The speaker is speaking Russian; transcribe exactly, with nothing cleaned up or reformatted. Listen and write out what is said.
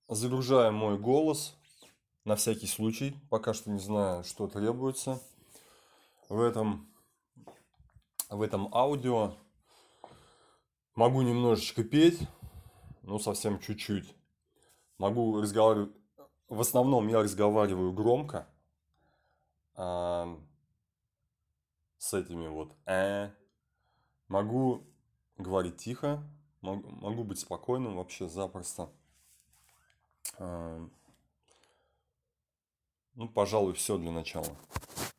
Загружаем мой голос на всякий случай. Пока что не знаю, что требуется в этом, в этом аудио. Могу немножечко петь, ну совсем чуть-чуть. Могу разговаривать. В основном я разговариваю громко. а, с этими вот э. Могу говорить тихо. Могу, могу быть спокойным вообще запросто. А, ну, пожалуй, все для начала.